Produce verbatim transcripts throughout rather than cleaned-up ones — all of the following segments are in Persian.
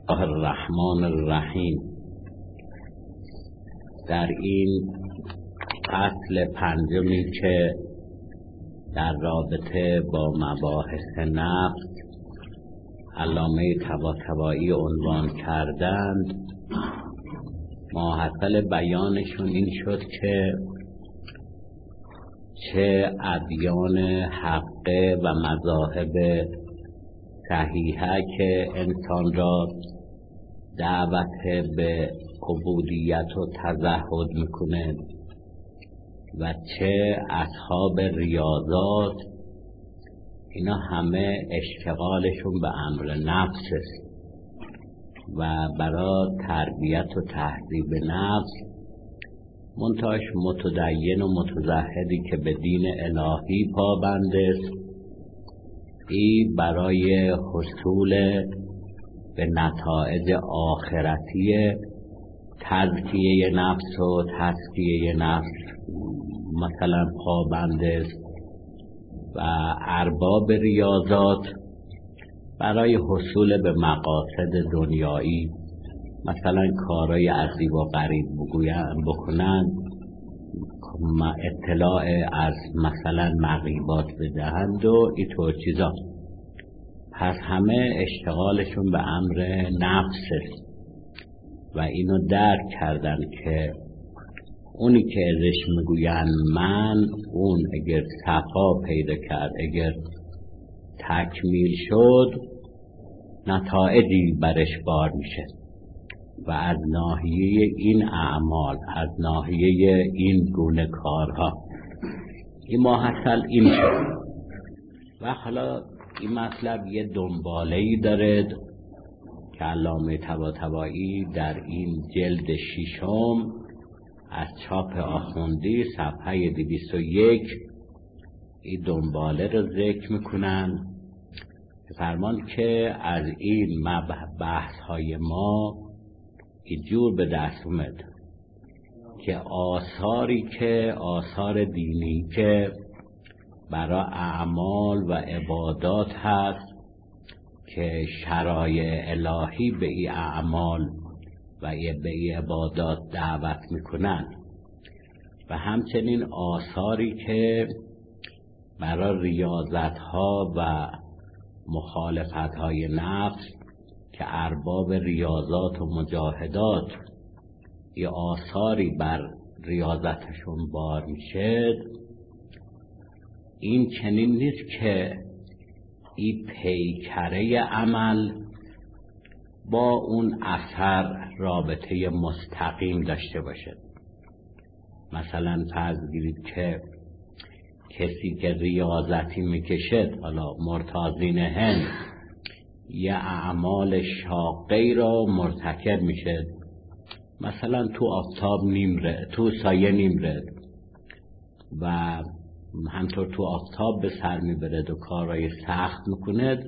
الله الرحمن الرحیم. در این فصل پنجمی که در رابطه با مباحث نفس علامه طباطبایی عنوان کردند، ماحصل بیانشون این شد که چه ادیان حقه و مذاهب صحیحه که انسان را دعوت به عبودیت و تزهد میکنه و چه اصحاب ریاضات، اینا همه اشتغالشون به امر نفس است و برای تربیت و تهذیب نفس منتهاش متدین و متزهدی که به دین الهی پابند است، ای برای حصول به نتایج آخرتی تزکیه نفس و تزکیه نفس مثلا پابند است و ارباب ریاضات برای حصول به مقاصد دنیایی مثلا کارای عجیب و غریب بکنن، اطلاع از مثلا مغیبات بدهند و اینطور چیزا. پس همه اشتغالشون به امر نفس است و اینو درک کردن که اونی که ازش میگوین من، اون اگر صفا پیدا کرد، اگر تکمیل شد، نتایجی برش بار میشه و از ناحیه این اعمال، از ناحیه این گونه کارها این ماحصل این شد. و حالا این مطلب یه دنباله‌ای داره که علامه طباطبایی در این جلد ششم از چاپ آخوندی صفحه دویست و یک این دنباله رو ذکر میکنن، فرمان که از این بحث های ما اینجور به دست اومد که آثاری که آثار دینی که برای اعمال و عبادات هست که شرایع الهی به این اعمال و به این عبادات دعوت میکنن و همچنین آثاری که برای ریاضت ها و مخالفت های نفس که ارباب ریاضات و مجاهدات یه آثاری بر ریاضتشون بار میشه. این چنین نیست که این پیکره عمل با اون اثر رابطه مستقیم داشته باشه. مثلا فرض گیرید که کسی که ریاضتی میکشد، حالا مرتاضین هند، یه اعمال شاقی را مرتکب میشه، مثلا تو آفتاب نیمره، تو سایه نیمره و همطور تو آفتاب به سر میبرد و کارهای سخت میکند،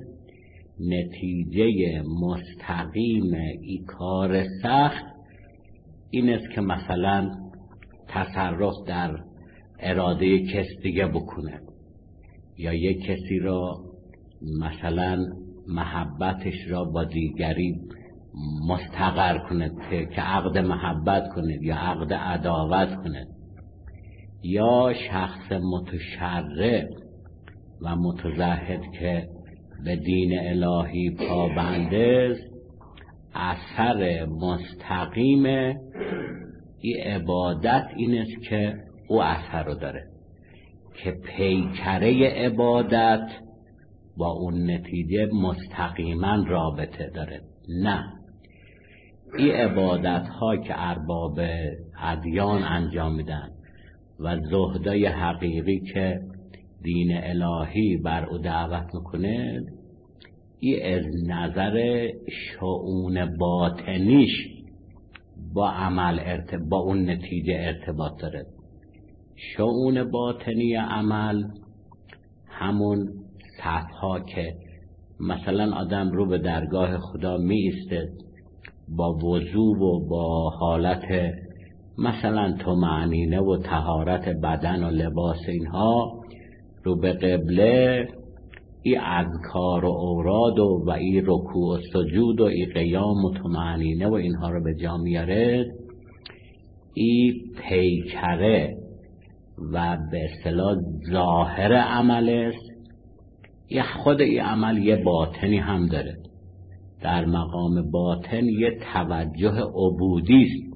نتیجه مستقیم ای کار سخت این است که مثلا تصرف در اراده کس دیگه بکنه یا یک کسی را مثلا محبتش را با دیگری مستقر کنه که عقد محبت کنه یا عقد عداوت کنه، یا شخص متشرع و متزهد که به دین الهی پابند است، اثر مستقیم این عبادت این است که او اثر رو داره که پیکره عبادت با اون نتیجه مستقیما رابطه داره. نه، این عبادت ها که ارباب ادیان انجام میدن و زهدای حقیقی که دین الهی بر او دعوت میکنه، این از نظر شؤون باطنیش با عمل ارتباط، با اون نتیجه ارتباط داره. شؤون باطنی عمل همون صفها که مثلا آدم رو به درگاه خدا می ایسته با وضو و با حالت مثلا طمأنینه و طهارت بدن و لباس اینها رو به قبله ای اذکار و اوراد و و ای رکوع و سجود و ای قیام و طمأنینه و اینها رو به جا میاره، ای پیکره و به اصطلاح ظاهر عمل است. یه خود ای عمل یه باطنی هم داره. در مقام باطن یه توجه عبودی است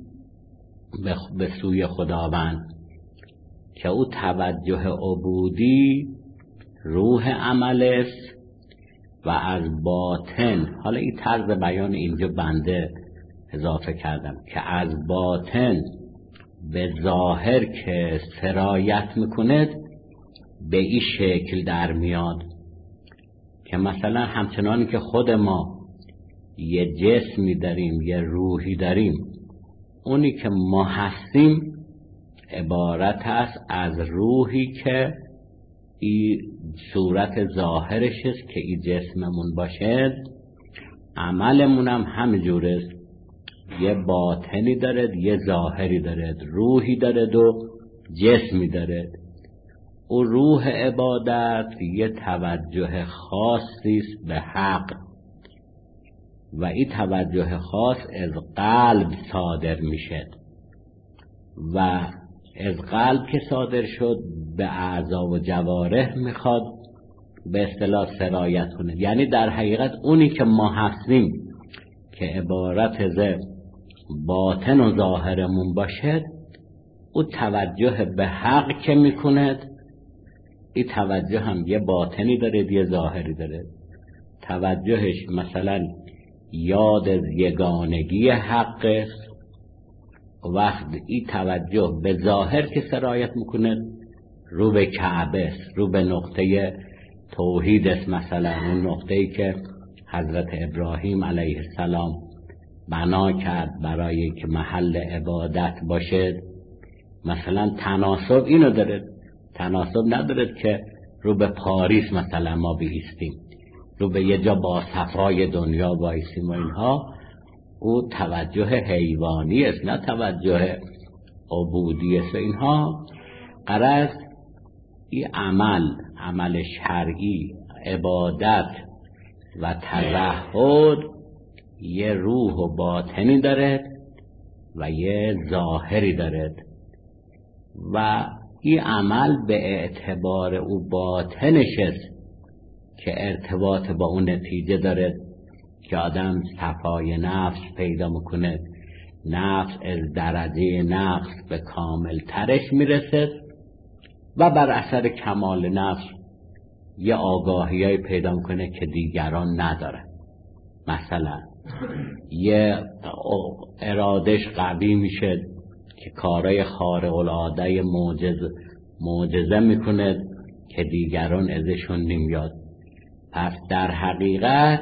به سوی خداوند که او توجه عبودی روح عمل است و از باطن، حالا این طرز بیان اینجا بنده اضافه کردم، که از باطن به ظاهر که سرایت میکند به این شکل در میاد که مثلا همچنان که خود ما یه جسمی داریم یه روحی داریم، اونی که ما هستیم عبارت است از روحی که این صورت ظاهرش است که این جسممون باشه. عملمون هم همینجور است، یه باطنی دارد یه ظاهری دارد، روحی دارد و جسمی دارد. او روح عبادت یه توجه خاصی است به حق و این توجه خاص از قلب صادر میشه و از قلب که صادر شد به اعضا و جوارح میخواد به اصطلاح سرایت کنه. یعنی در حقیقت اونی که ما هستیم که عبارت از باطن و ظاهرمون باشد، او توجه به حق که میکند، این توجه هم یه باطنی داره یه ظاهری داره. توجهش مثلا یاد از یگانگی حق است، وقت این توجه به ظاهر که سرایت میکنه رو به کعبه است، رو به نقطه توحید است. مثلا اون نقطه‌ای که حضرت ابراهیم علیه السلام بنا کرد برای که محل عبادت باشد. مثلا تناسب اینو داره، تناسب نداره که رو به پاریس مثلا ما بیستیم، رو به یه جا با صفای دنیا بایستیم و اینها. او توجه حیوانی است، نه توجه عبودی است و اینها. غرض این عمل، عمل شرعی، عبادت و تزهد یه روح و باطنی دارد و یه ظاهری دارد و این عمل به اعتبار او باطنش است که ارتباط با اون نتیجه دارد که آدم صفای نفس پیدا میکنه، نفس از درجه نقص به کامل ترش میرسد و بر اثر کمال نفس یه آگاهیای پیدا میکنه که دیگران ندارن. مثلا یه ارادش قوی میشه که کارای خارق العاده معجزه معجزه میکنه که دیگران ازشون نمیاد. پس در حقیقت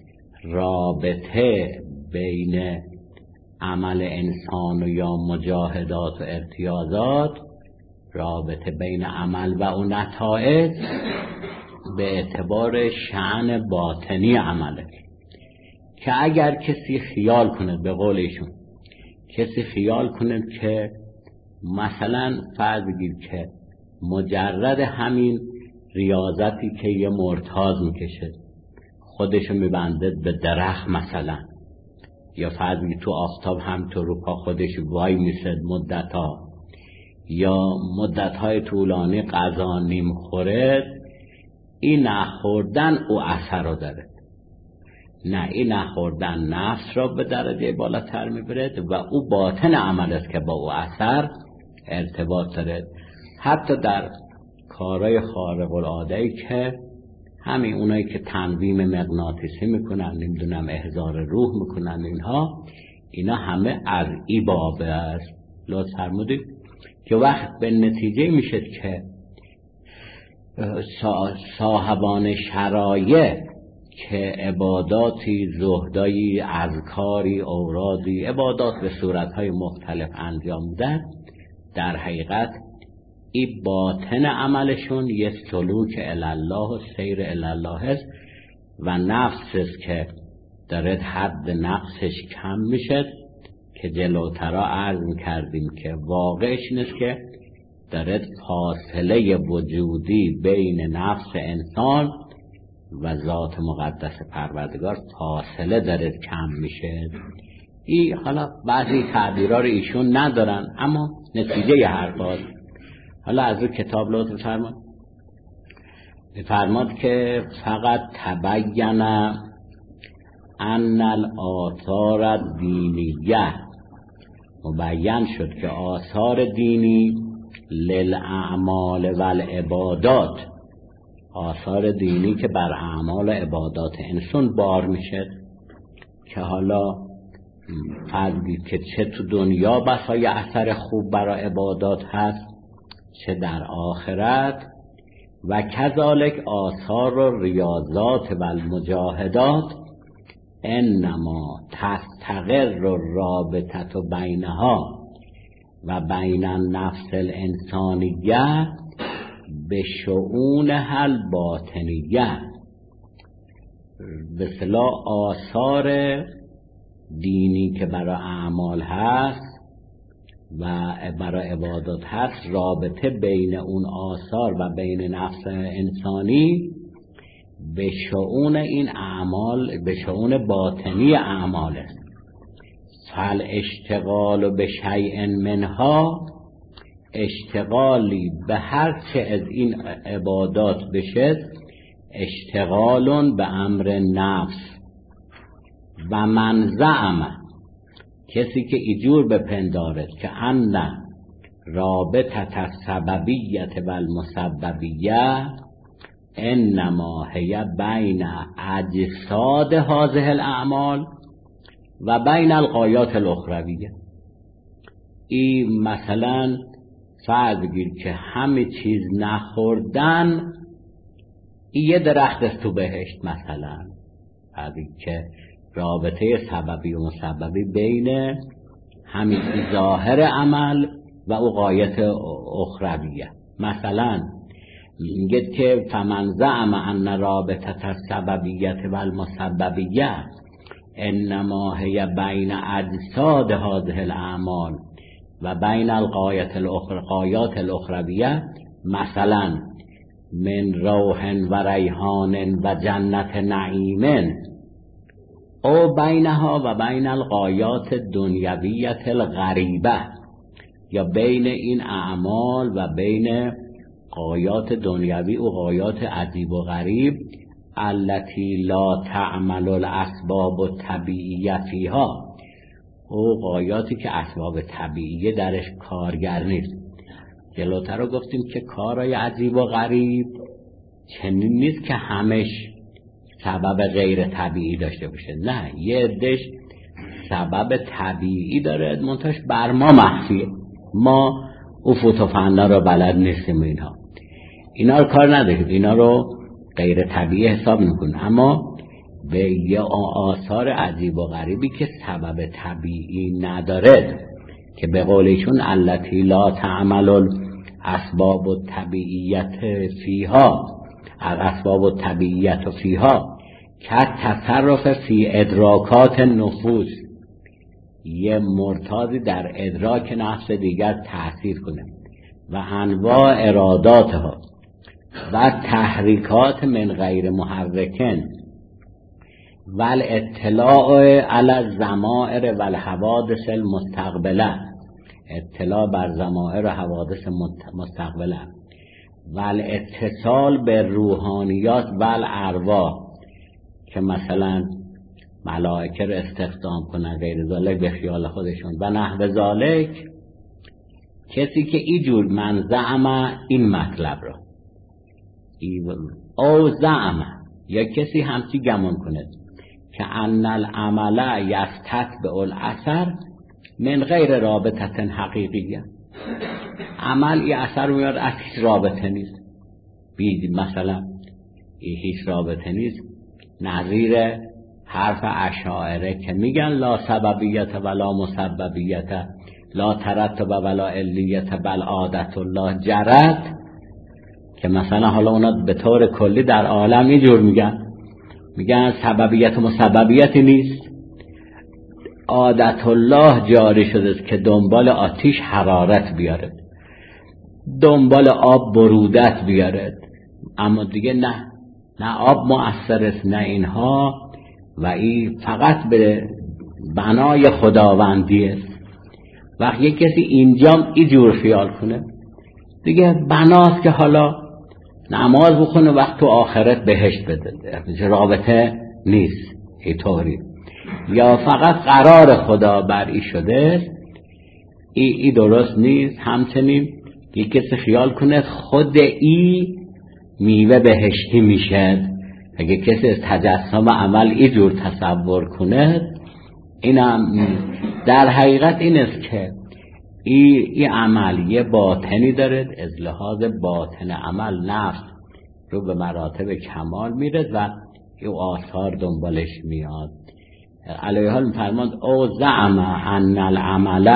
رابطه بین عمل انسان و یا مجاهدات و ارتیاضات، رابطه بین عمل و اون نتایج به اعتبار شأن باطنی عمله که اگر کسی خیال کنه، به قول ایشون کسی خیال کنه که مثلا فرض بگیر که مجرد همین ریاضتی که یه مرتاض میکشه خودشو میبنده به درخت مثلا، یا فرض بگیر تو آفتاب هم تو رو پا خودش وای میسد مدت ها، یا مدت های طولانی غذا نمیخوره، این نخوردن او اثر رو داره. نه، این نخوردن نفس را به درجه بالاتر میبرد و او باطن عمل است که با او اثر ارتباط داره. حتی در کارهای خارق العاده‌ای که همین اونایی که تنظیم مغناطیسی میکنن، نمیدونم احضار روح میکنن، اینها اینا همه از این بابه است. لطف فرمودید که وقت به نتیجه میشه که صاحبان شرایع که عباداتی، زهدایی، اذکاری، اورادی، عبادات به صورتهای مختلف انجام میدن، در حقیقت این باطن عملشون یه سلوک الالله و سیر الالله است و نفس است که دارد حد نقصش کم میشه که جلوترا عرض کردیم که واقعش نیست که دارد فاصله وجودی بین نفس انسان و ذات مقدس پروردگار فاصله داره کم میشه. این حالا بعضی تعبیرها رو ایشون ندارن اما نتیجه ی حرفات. حالا از اون کتاب لطف فرماد فرماد که فقط تبین ان الآثار الدینیه، مبین شد که آثار دینی للاعمال والعبادات، آثار دینی که بر اعمال و عبادات انسان بار میشه، که حالا فرضی که چه تو دنیا بسای اثر خوب برای عبادات هست چه در آخرت، و کذالک آثار و ریاضات و المجاهدات انما تستقر الرابطه بینها و بین النفس الانسانیه به شؤونها الباطنیه. به اصطلاح آثار دینی که برای اعمال هست و برای عبادات هست، رابطه بین اون آثار و بین نفس انسانی به شؤون این اعمال، به شؤون باطنی اعمال است. فل اشتغال به شیء منها، اشتغالی به هر چه از این عبادات بشه اشتغال به امر نفس. و من زعم، کسی که ایجور بپندارد که ان رابطه السببیت و المسببیه انما هی بین اجساد هذه الاعمال و بین الغایات الاخرویه. این مثلا فرض بگیر که همه چیز نخوردن، این یه درخت است تو بهشت مثلا، فرض که رابطه سببی و مسببی بین همین ظاهر عمل و او غایت اخرویه. مثلا میگه که فمن زعم ان رابطه السببیت و المسببیه انما هی بین اجساد هذه الاعمال و بین الغایت الاخرویات الاخرویه، مثلا من روح و ریحان و جنت نعیم او بینها و بین الغایات دنیویت الغریبه، یا بین این اعمال و بین غایات دنیوی و غایات عجیب و غریب التي لا تعمل الاسباب الطبیعیه فیها، او غایاتی که اسباب طبیعیه درش کارگر نیست. جلوتر رو گفتیم که کارهای عجیب و غریب چنین نیست که همش سبب غیر طبیعی داشته باشه، نه، یه عده‌اش سبب طبیعی داره منتهاش بر ما مخفیه، ما افوت و فنا رو بلد نیستیم. اینها اینا رو کار نداریم، اینا رو غیر طبیعی حساب میکنیم، اما به یه آثار عجیب و غریبی که سبب طبیعی نداره، که به قولشون التی لا تعمل الاسباب الطبیعیت فیها، الاسباب الطبیعیت فیها که تصرف فی ادراکات نفوس، یه مرتاضی در ادراک نفس دیگر تأثیر کنه و انواع اراداتها و تحریکات من غیر محرکن و الاطلاع علی الضمائر و الحوادث المستقبله، اطلاع بر ضمائر و حوادث مستقبله و الاتصال به روحانیات و الارواح، که مثلا ملائکه رو استخدام کنن غیر ذالک به خیال خودشون و نحو ذالک. کسی که اینجور من زعم این مطلب رو او زعم، یا کسی همچی گمان کنه که ان العمل یستتبع الاثر من غیر رابطه حقیقیه، عمل یه اثر میاد از هیچ رابطه نیست، بید مثلا هیچ رابطه نیست، نظیر حرف اشاعره که میگن لا سببیت ولا مسببیت لا ترتب ولا علیت بل عادت الله جرت، که مثلا حالا اونا به طور کلی در عالم اینجور میگن، میگن سببیت و مسببیت نیست، عادت الله جاری شده که دنبال آتیش حرارت بیاره، دنبال آب برودت بیاره، اما دیگه نه، نه آب مؤثر است نه اینها، و این فقط به بنای خداوندی است. وقت یک کسی اینجا اینجور خیال کنه دیگه بناست که حالا نماز بخونه وقت تو آخرت بهشت بده، رابطه نیست اینطوری، یا فقط قرار خدا بر ای شده، ای, ای درست نیست. همچنین یک کسی خیال کنه خود ای میوه بهشتی میشه، اگه کسی از تجسم عمل اینجور تصور کنه، اینم در حقیقت این است که این ای عمل یه باطنی داره، از لحاظ باطن عمل نفس رو به مراتب کمال میره و این آثار دنبالش میاد. علیه حال میفرماند او زعم ان العمل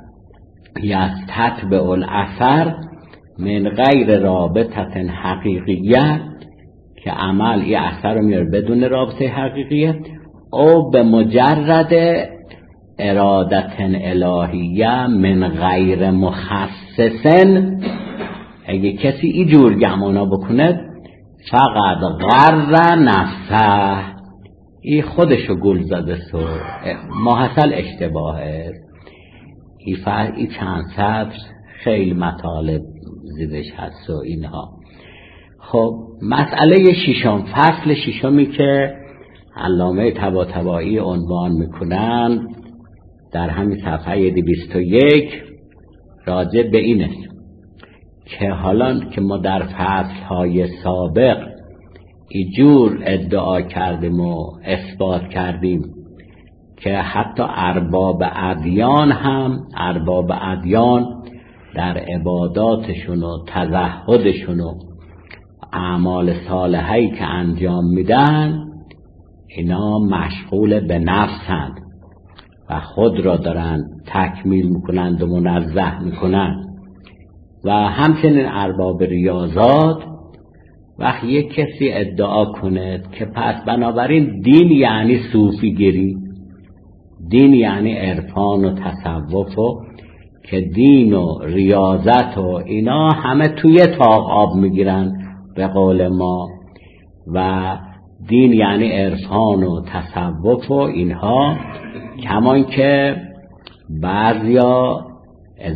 یستتبع الاثر من غیر رابطه حقیقیه، که عمل یه اثر رو میاره بدون رابطه حقیقیه، او به مجرد ارادت الهیه من غیر مخصصن. اگه کسی اینجور گمانا بکنه فقط غر نفسه، ای خودشو گل زده سو محصل اشتباهه. ای, فر... ای چند سطر خیلی مطالب زیدش هست و اینها. خب مسئله ششم، فصل ششمی که علامه طباطبایی عنوان میکنن در همین صفحه دویست و یک راجع به این است که حالا که ما در فصلهای سابق اینجور ادعا کردیم و اثبات کردیم که حتی ارباب ادیان هم ارباب ادیان در عباداتشون و تزهدشون و اعمال صالحی که انجام میدن اینا مشغول به نفسند و خود را دارن تکمیل میکنند و منزه میکنند. و همچنین ارباب ریاضات، وقتی یک کسی ادعا کند که پس بنابراین دین یعنی صوفی گیری، دین یعنی عرفان و تصوف، و که دین و ریاضت و اینا همه توی طاق آب میگیرن به قول ما، و دین یعنی عرفان و تصوف و اینها، کمان که بعضیا از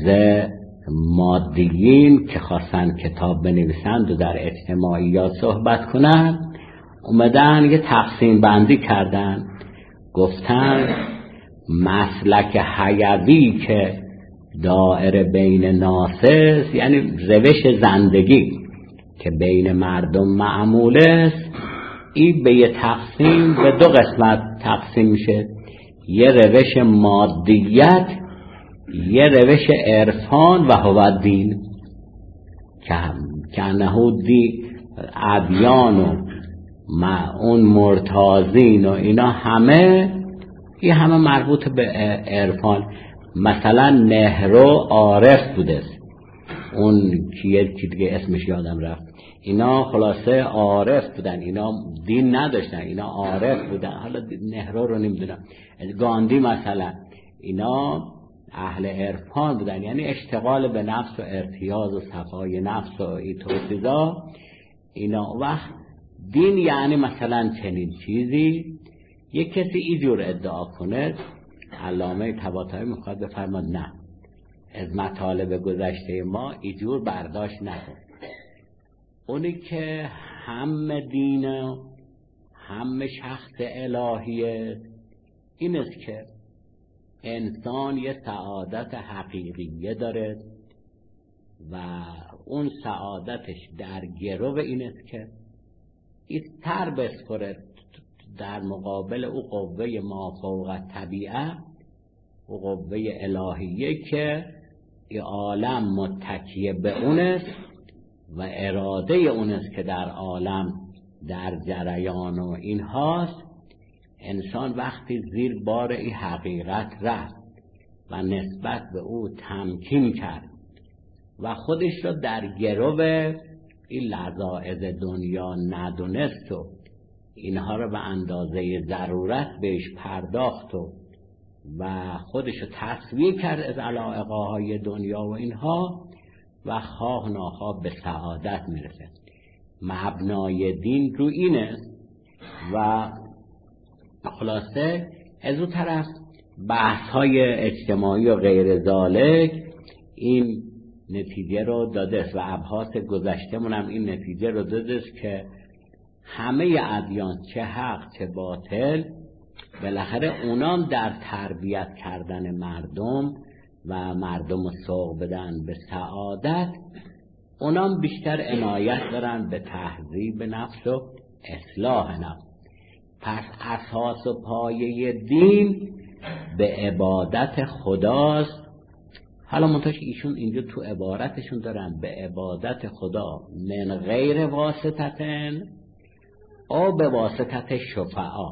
مادیین که خواستن کتاب بنویسند و در اجتماعیات صحبت کنن اومدن یه تقسیم بندی کردن، گفتن مسلک حیوی که دائره بین ناسس، یعنی روش زندگی که بین مردم معمول است، این به یه تقسیم به دو قسمت تقسیم میشه، یه روش مادیت، یه روش عرفان و هو دین، که نهودی ادیان و اون مرتازین و اینا همه این همه مربوط به عرفان. مثلا نهرو عارف بوده، اون کیه که دیگه اسمش یادم رفت، اینا خلاصه عارف بودن، اینا دین نداشتن، اینا عارف بودن. حالا نهرو رو نمیدونم، گاندی مثلا، اینا اهل عرفان بودن، یعنی اشتغال به نفس و ارتیاض و صفای نفس و این توصیدا. اینا وقت دین یعنی مثلا چنین چیزی. یک کسی اینجور ادعا کنه، علامه طباطبایی میخواد بفرماد نه، از مطالب گذشته ما اینجور برداشت نکن. اونی که هم دین هم شخص الهیه این است که انسان یه سعادت حقیقیه داره و اون سعادتش در گرو این است که این تر بسپره در مقابل او قوه ما فوق طبیعه، او قوه الهیه که این عالم متکیه به اون است و اراده اون است که در عالم در جریان و این هاست. انسان وقتی زیر بار این حقیقت رفت و نسبت به او تمکین کرد و خودش رو در گرو این لذائذ دنیا ندونست و اینها رو به اندازه ضرورت بهش پرداخت و و خودش رو تصویه کرد از علایقه های دنیا و اینها، و خواه ناخواه به سعادت میرسه. مبنای دین رو اینه. و خلاصه از اون طرف بحث های اجتماعی و غیر ذالک این نتیجه رو داده است و ابحاث گذشته منم این نتیجه رو داده است که همه ادیان چه حق چه باطل بالاخره اونام در تربیت کردن مردم و مردم رو سوق بدن به سعادت اونام بیشتر عنایت دارن به تهذیب نفس و اصلاح نفس. پس اساس و پایه دین به عبادت خداست. حالا منتش ایشون اینجا تو عبارتشون دارن به عبادت خدا من غیر واسطتن او به واسطت شفعا.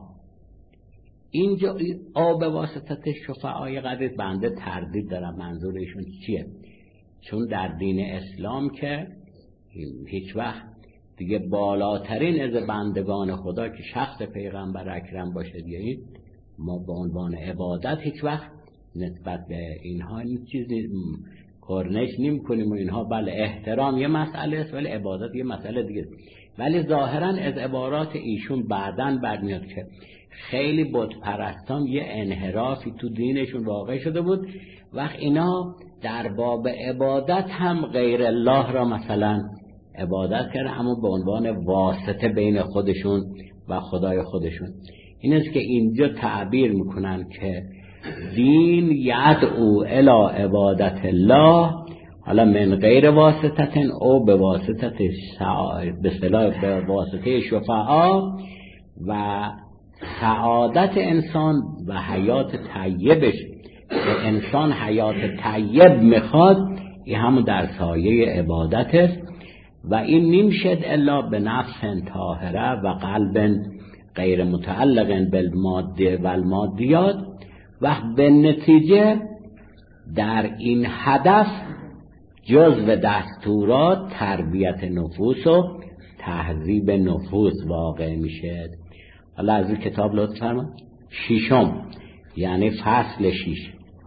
اینجا او به واسطت شفعا یه قدر بنده تردید دارم منظور ایشون چیه، چون در دین اسلام که هیچ وقت دیگه بالاترین از بندگان خدا که شخص پیغمبر اکرم باشه دیگه ما به عنوان عبادت هیچ وقت نسبت به اینها این چیزی کرنش نمی کنیم و اینها. بله احترام یه مسئله است ولی عبادت یه مسئله دیگه است. ولی ظاهرا از عبارات ایشون بعداً برمیاد که خیلی بت پرستان یه انحرافی تو دینشون واقع شده بود وقت اینا در باب عبادت هم غیر الله را مثلا عبادت کرده اما به عنوان واسطه بین خودشون و خدای خودشون. این است که اینجا تعبیر میکنن که دین یدعو الی عبادت الله حالا من غیر واسطتن او به واسطه به اصطلاح به واسطه شفعا و سعادت انسان و حیات طیبش که انسان حیات طیب میخواد این هم در سایه عبادت است و این نمیشد الا به نفس طاهره و قلب غیر متعلق بالماده و المادیات و به نتیجه در این هدف جزو دستورات تربیت نفوس و تهذیب نفوس واقع میشه. حالا از این کتاب لطف فرمایید. ششم یعنی فصل شش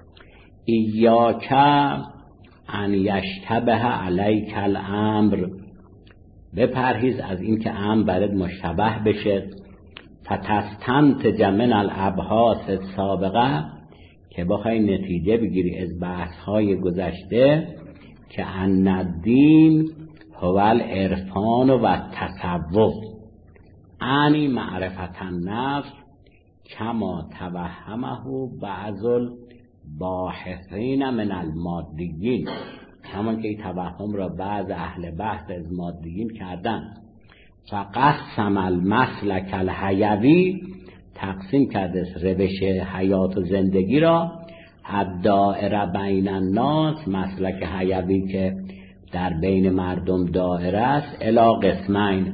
ایاک ان یشتبه علیک الامر بپرهیز از این که امر برات مشتبه بشه فتستنتج من الابحاث السابقه که بخوای نتیجه بگیری از بحث های گذشته که ان الدین هو العرفان و تصوف انی معرفت النفس کما توهمه بعض الباحثین من المادیین، همان که این توهم را بعض اهل بحث از مادیین کردن. فقسم المسلک الحیوی تقسیم کرده روش حیات و زندگی را الدائره بین الناس مسلک حیوی که در بین مردم دائره است الی قسمین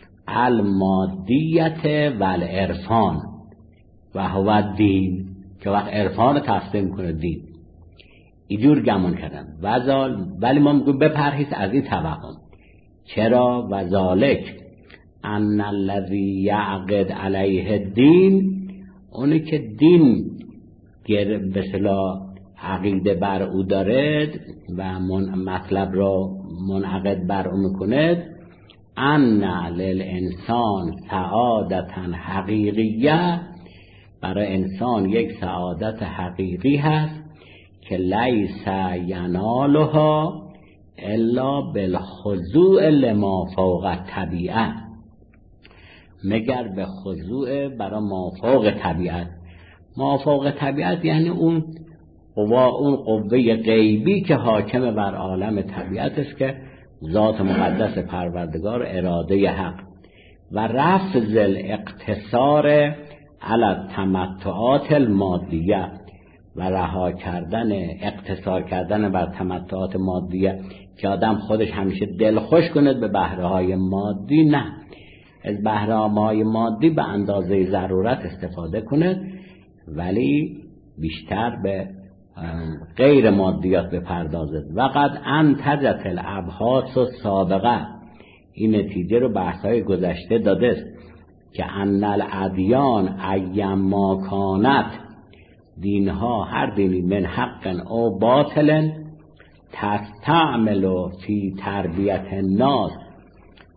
المادیت و العرفان و هو الدین که وقت عرفان تقسیم کنه دین اینجور گمان کردن وزال ولی ما میگویم بپرهیز از این توهم. چرا؟ و ذالک ان الذی یعقد علیه الدین اونی که دین به اصطلاح عقیده بر او دارد و من مطلب را منعقد بر او میکند ان للانسان سعادتا حقیقیه برای انسان یک سعادت حقیقی هست که لیس ینالها الا بالخضوع لما فوق الطبیعه مگر به خضوع برای ما فوق طبیعت. ما فوق طبیعت یعنی اون قوا اون قوه غیبی که حاکم بر عالم طبیعت است که ذات مقدس پروردگار اراده حق و رفع ذل اقتصار علی التمتعات المادیه و رها کردن اقتصار کردن بر تمتعات مادیه که آدم خودش همیشه دل خوش کند به بهره های مادی، نه از بهره های مادی به اندازه ضرورت استفاده کند ولی بیشتر به غیر مادیات بپردازد. و قد انتجت الابحاث السابقه این نتیجه رو بحث‌های گذشته داده است که ان الادیان ایما کانت دینها هر دینی من حق او باطل تستعمل فی تربیت الناس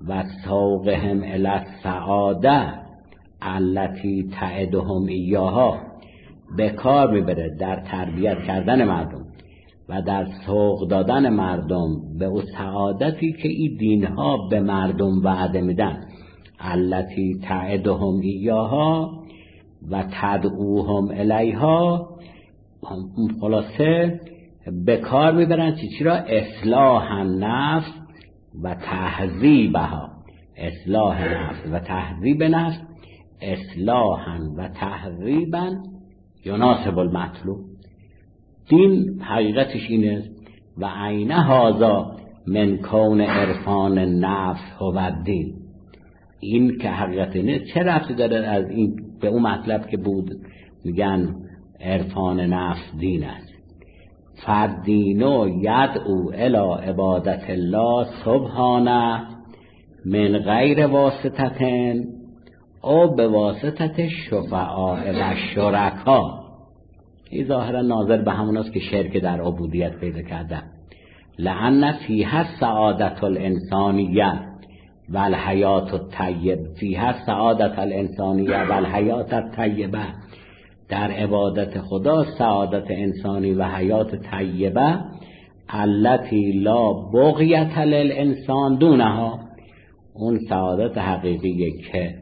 و سوقهم الی السعاده التي تعدهم ایاها، به کار میبره در تربیت کردن مردم و در سوق دادن مردم به اون سعادتی که این دینها به مردم وعده میدن. التي تعدهم ایاها و تدعوهم الیها، خلاصه به کار میبرن چی را؟ اصلاح النفس و تهذیبها. اصلاح نفس و تهذیب نفس، اصلاحا و تهذیبا یناسب المطلوب. دین حقیقتش اینه. و عین هذا من کون عرفان نفس هو الدین. این که حقیقت اینه، چه ربطی داره از این به اون مطلب که بود میگن عرفان نفس دین است. فالدینو یدعو الی عبادت الله سبحانه من غیر واسطتن او به واسطت شفعاء و شرکا. این ظاهرا ناظر به همون است که شرک در عبودیت پیدا کرده. لأن فیها سعادت الانسانیه و الحیات الطیب، فیها سعادت الانسانیه و الحیات الطیبه، در عبادت خدا سعادت انسانی و حیات طیبه، التي لا بغیت للانسان دونها، اون سعادت حقیقیه که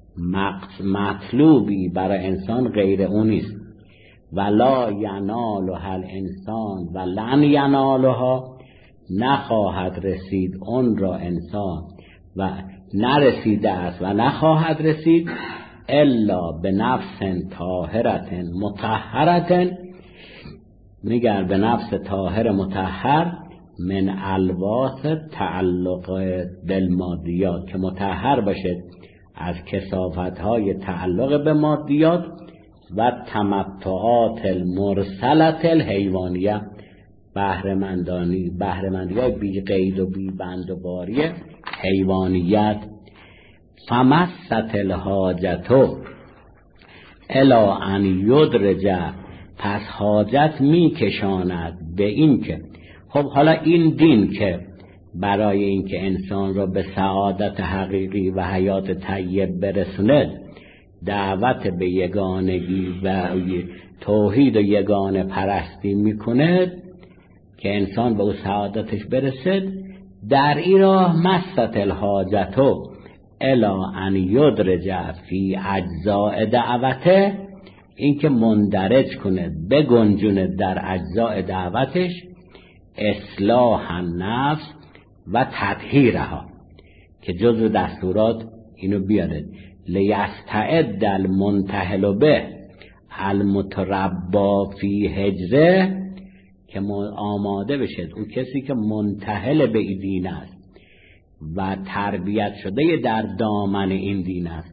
مطلوبی برای انسان غیر اون نیست. ولا ینالها الانسان و لن ینالها، نخواهد رسید اون را انسان و نرسیده است و نخواهد رسید الا به نفس طاهرت مطهرت، میگر به نفس طاهر مطهر، من الواس تعلق بالمادیات، که مطهر باشد از کثافت های تعلق به مادیات و تمتعات المرسلت الحیوانیه، بهره‌مندانی بهره‌مندی بی قید و بی بند و باری حیوانیت. فمست الحاجتو الی ان یدرج، پس حاجت می کشاند به این که خب حالا این دین که برای این که انسان را به سعادت حقیقی و حیات طیب برسوند دعوت به یگانگی و توحید و یگانه پرستی میکند که انسان به او سعادتش برسد، در این راه مست الحاجتو الی ان یدرج فی اجزاء دعوته، این که مندرج کنه بگنجونه در اجزاء دعوتش اصلاح النفس و تطهیرها، که جزء دستورات اینو بیاره. لیستعد المنتهل به المتربا فی هجره، که آماده بشد او کسی که منتهل به این دین است و تربیت شده در دامن این دین است.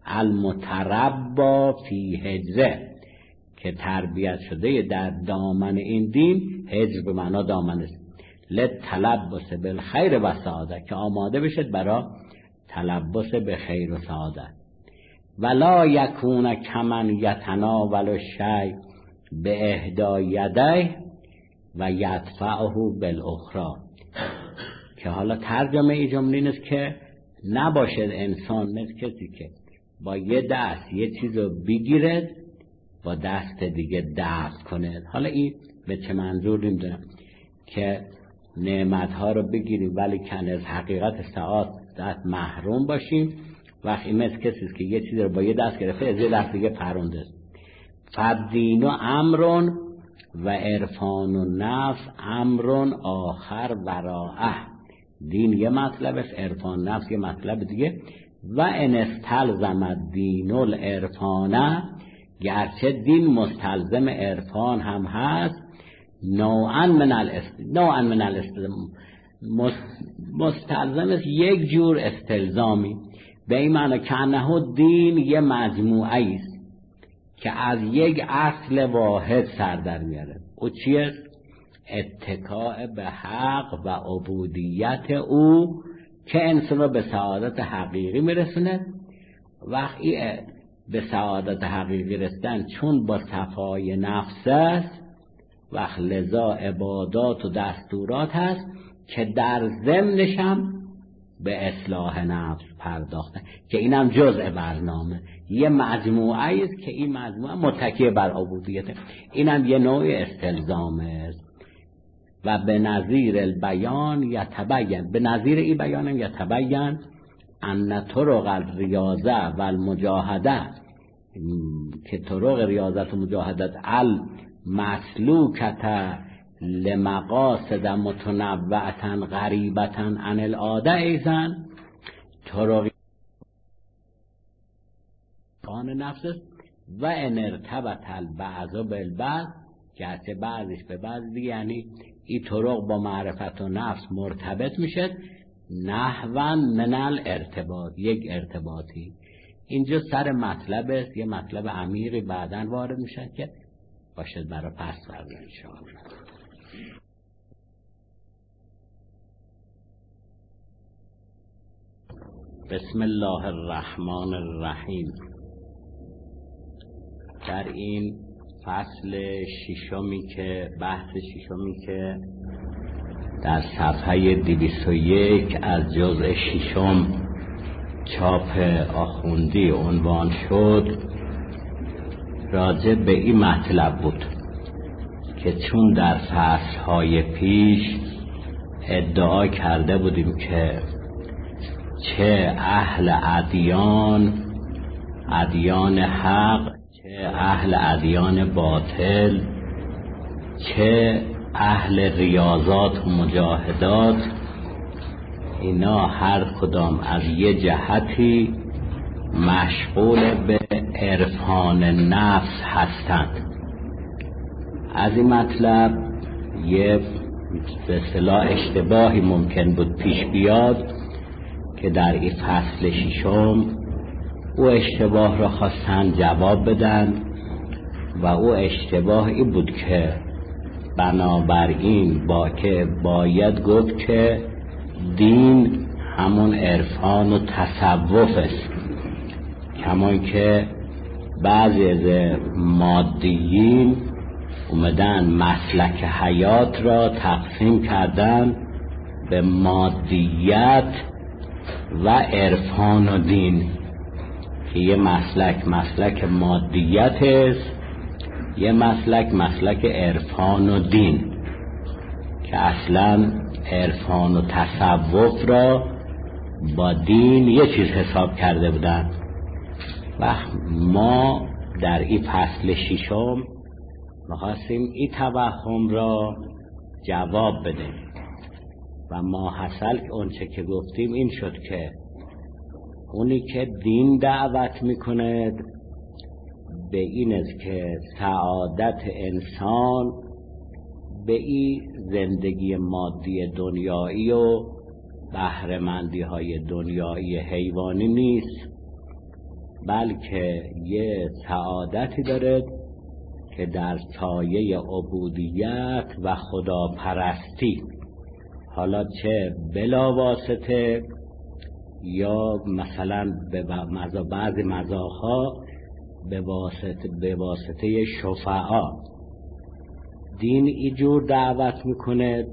المتربا فی هجره، که تربیت شده در دامن این دین، هجر به معنا دامن است. لتلبس بالخیر و سعادت، که آماده بشد برای تلبس به خیر و سعادت. ولا یکون کمن یتناول الشیء به احدی یدیه و یدفعه بالاخرى، که حالا ترجمه این جمله این است که نباشد انسان مثل کسی که با یه دست یه چیز رو بگیرد با دست دیگه دفع کنه. حالا این به چه منظور نمیدونم، که نعمتها رو بگیریم ولی کن از حقیقت سعادت محروم باشیم. وقتی مثل کسی که یه چیز رو با یه دست گرفته از یه دست دیگه پرونده. فالدین و امرون و عرفان و نفس امرون آخر وراءه، دین یه مطلب است، عرفان نفس یه مطلب دیگه. و ان استلزم الدین العرفانه، گرچه دین مستلزم عرفان هم هست، نوعا من الاست نوعا من الاستلزام، مستلزم است یک جور استلزامی، به این معنی که انه دین یه مجموعه است که از یک اصل واحد سر در میاره. او چیه؟ اتکاء به حق و عبودیت او که انسان رو به سعادت حقیقی میرسونه. وقتی به سعادت حقیقی رسیدن چون با صفای نفس است، وقت لذا عبادات و دستورات هست که در ضمنش هم به اصلاح نفس پرداختن که اینم جزء برنامه، یه مجموعه است که این مجموعه متکی بر عبودیت، اینم یه نوع استلزامه و به نظیر البیان یتبین، به نظیر این بیانم یتبین ان طرق الریاضه و المجاهده، که طرق ریاضت و مجاهدت المسلوکت لمقاصد متنوعة غریبة عن العاده ایزن، طرق آن نفس و ان ارتبط البعض بالبعض، که بعضش به بعض دیگه، یعنی این طرق با معرفت و نفس مرتبط میشه نحو من الارتباط، یک ارتباطی. اینجا سر مطلب است، یه مطلب عمیقی بعداً وارد میشه که باشد برای پس فردا انشاءالله. بسم الله الرحمن الرحیم. در این فصل ششمی که بحث ششمی که در صفحه دویست و یک از جزء ششم چاپ آخوندی عنوان شد، راجع به این مطلب بود که چون در فصلهای پیش ادعا کرده بودیم که چه اهل ادیان ادیان حق، چه اهل ادیان باطل، چه اهل ریاضات و مجاهدات، اینا هر کدام از یه جهتی مشغول به عرفان نفس هستند. از این مطلب یه به اصطلاح اشتباهی ممکن بود پیش بیاد که در این فصل ششم او اشتباه را خواستن جواب بدن و او اشتباه این بود که بنابراین با که باید گفت که دین همون عرفان و تصوف است، کمان که بعضی از مادیین اومدن مسلک حیات را تقسیم کردن به مادیت و عرفان و دین، که یه مسلک مسلک مادیت است، یه مسلک مسلک عرفان و دین، که اصلا عرفان و تصوف را با دین یه چیز حساب کرده بودن. و ما در این فصل ششم می‌خواستیم این توهم را جواب بدیم و ما حاصل اونچه که گفتیم این شد که اونی که دین دعوت میکند به این است که سعادت انسان به این زندگی مادی دنیایی و بهره‌مندی های دنیایی حیوانی نیست، بلکه یه سعادتی دارد که در سایه عبودیت و خداپرستی، حالا چه بلا واسطه یا مثلا به بعضی مزاحها به واسطه به واسطه شفعا، دین اینجور دعوت میکنه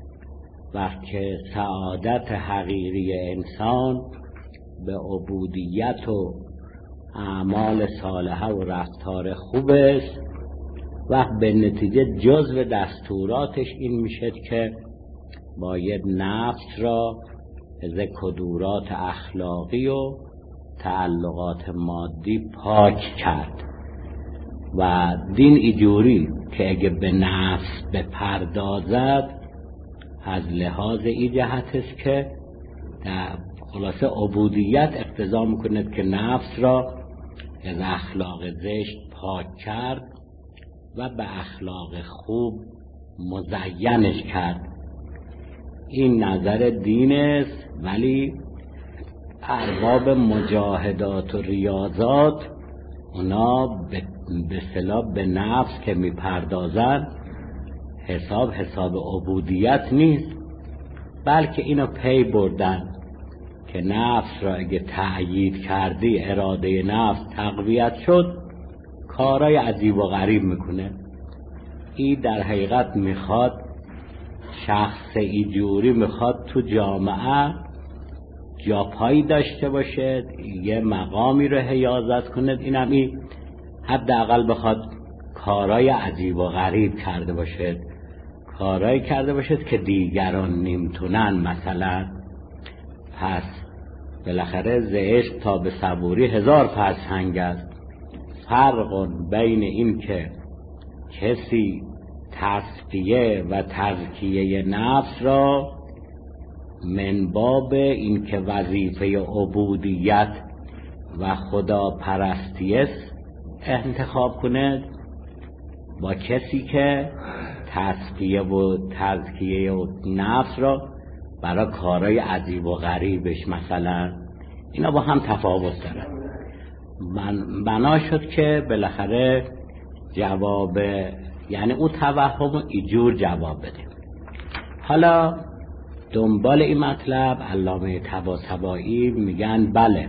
وقتی سعادت حقیقی انسان به عبودیت و اعمال صالحه و رفتار خوب است، وقت به نتیجه جزو دستوراتش این میشه که باید نفس را از کدورات اخلاقی و تعلقات مادی پاک کرد. و دین اینجوری که اگه به نفس بپردازد از لحاظ این جهت است که در خلاصه عبودیت اقتضا میکند که نفس را از اخلاق زشت پاک کرد و به اخلاق خوب مزینش کرد. این نظر دین است، ولی ارباب مجاهدات و ریاضات اونا به اصطلاح به نفس که میپردازن حساب حساب عبودیت نیست، بلکه اینو پی بردن که نفس را اگه تأیید کردی، اراده نفس تقویت شد، کارای عجیب و غریب میکنه. این در حقیقت میخواد شخص اینجوری میخواد تو جامعه جاپایی داشته باشد، یه مقامی رو حیازت کند، اینم این حداقل بخواد کارای عجیب و غریب کرده باشد، کارایی کرده باشد که دیگران نمیتونن. مثلا پس بالاخره ز عشق تا به صبوری هزار فرسنگ است، فرق بین این که کسی تصفیه و تزکیه نفس را من باب این که وظیفه عبودیت و خدا پرستی انتخاب کند، با کسی که تصفیه و تزکیه و نفس را برای کارهای عجیب و غریبش مثلا، اینا با هم تفاوت دارن. من بنا شد که بالاخره جواب، یعنی او توهم اینجور جواب بده. حالا دنبال این مطلب علامه طباطبایی میگن بله،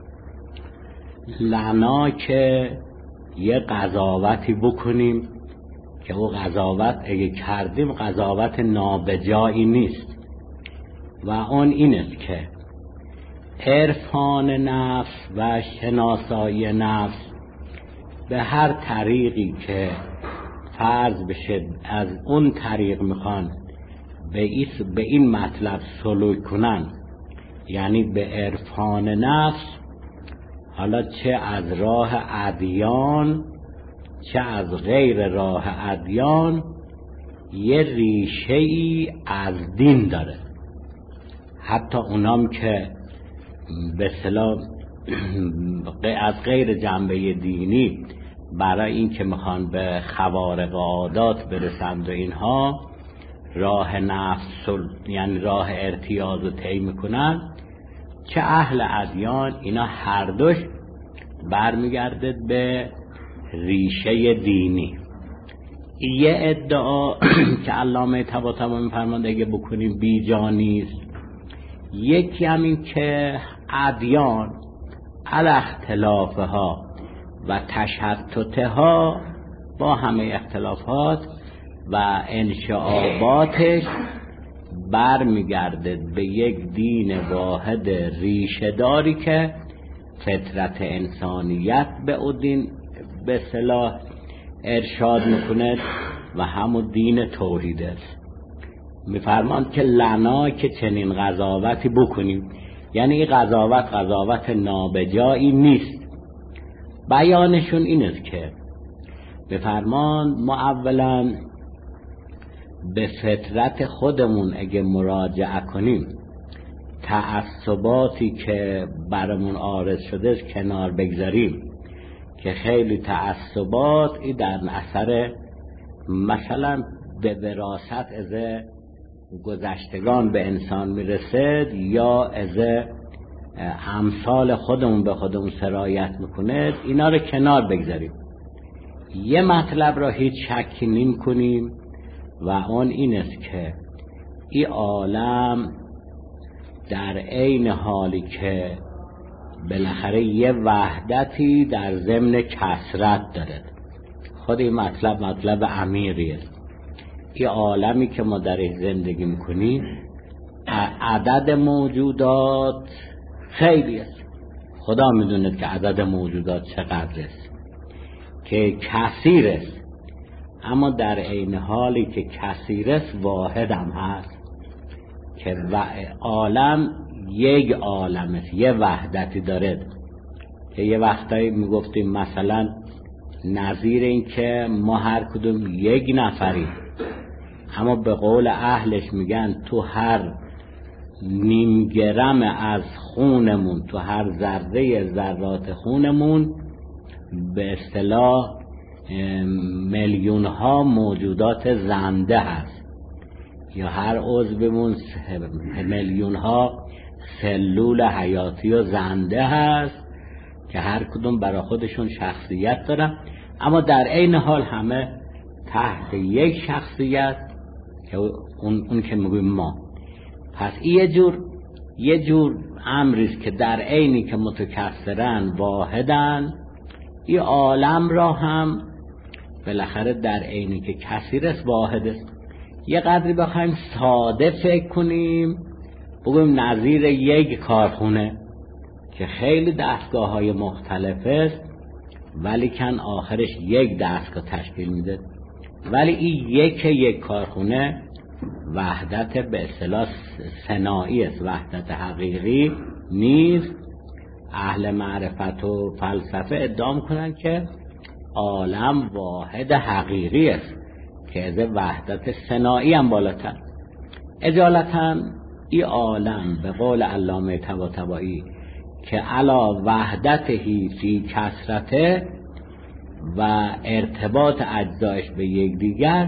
لعنا که یه قضاوتی بکنیم که او قضاوت اگه کردیم قضاوت نابجایی نیست، و اون این است که عرفان نفس و شناسایی نفس به هر طریقی که فرض بشه از اون طریق میخوان به این مطلب سلوک کنن، یعنی به عرفان نفس، حالا چه از راه ادیان چه از غیر راه ادیان، یه ریشه ای از دین داره. حتی اونام که به اصطلاح از غیر جنبه دینی برای این که میخوان به خوارق عادات برسند و اینها راه نفس یعنی راه ارتیاض رو طی میکنن، چه اهل ادیان، اینا هر دوش برمیگرده به ریشه دینی. یه ادعا که علامه طباطبایی میفرماند اگه بکنیم بیجا نیست. یکی هم این که ادیان علی اختلافها و تشتتها با همه اختلافات و انشعاباتش برمیگرده به یک دین واحد ریشه داری که فطرت انسانیت به او دین به اصطلاح ارشاد میکنه و همون دین توحید است. میفرماند که لنا که چنین قضاوتی بکنیم، یعنی این قضاوت قضاوت نابجایی نیست. بیانشون این است که بفرمان ما اولا به فطرت خودمون اگه مراجعه کنیم، تعصباتی که برامون عارض شده کنار بگذاریم، که خیلی تعصبات ای در اثر مثلا به وراثت از گذشتگان به انسان میرسد یا از امثال خودمون به خودمون سرایت میکنه، اینا رو کنار بگذاریم. یه مطلب را هیچ شکی نمی کنیم و اون این است که این عالم در عین حالی که بالاخره یه وحدتی در ضمن کثرت داره. خود این مطلب مطلب عمیقی است. این عالمی که ما درش زندگی میکنیم عدد موجودات خیلی است، خدا میدونه که عدد موجودات چقدر است، که کثیر است، اما در عین حالی که کثیر است واحد هم هست، که عالم یک عالم است، یه وحدتی داره. که یه وقتایی میگفتیم مثلا نظیر این که ما هر کدوم یک نفریم، اما به قول اهلش میگن تو هر نیم گرم از خونمون، تو هر ذره ذرات خونمون به اصطلاح میلیون ها موجودات زنده هست، یا هر عضومون میلیون ها سلول حیاتی و زنده هست که هر کدوم برای خودشون شخصیت دارن، اما در عین حال همه تحت یک شخصیت که اون, اون که میگویم ما. پس یه جور یه جور امریست که در عینی که متکثرن واحدن، این عالم را هم بالاخره در عینی که کثیر است واحد است. یه قدری بخوایم ساده فکر کنیم بگویم نظیر یک کارخونه که خیلی دستگاه های مختلف است ولی کن آخرش یک دستگاه تشکیل میده، ولی این یک یک کارخونه وحدت به اصطلاح ثنایی است، وحدت حقیقی نیست. اهل معرفت و فلسفه ادعا میکنن که عالم واحد حقیقی است که از وحدت ثنایی هم بالاتر. اجالتا این عالم به قول علامه طباطبایی که علا وحدتهی فی کثرته و ارتباط اجزایش به یکدیگر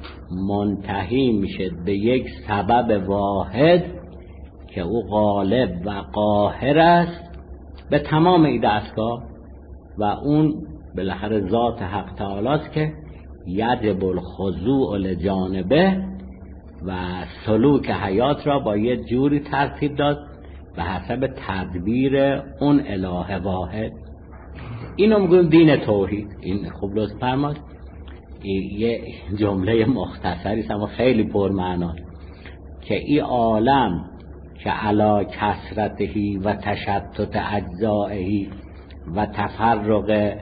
منتهی میشه به یک سبب واحد که او غالب و قاهر است به تمام این دستگاه و اون بالاخره ذات حق تعالی است که یجب الخضوع لجانبه و سلوک حیات را با یه جوری ترتیب داد به حسب تدبیر اون اله واحد. اینو میگن دین توحید. این خوب لطف فرماد، یه جمله مختصری است اما خیلی پرمعناست که این عالم که علا کثرتهی و تشتت اجزائهی و تفرق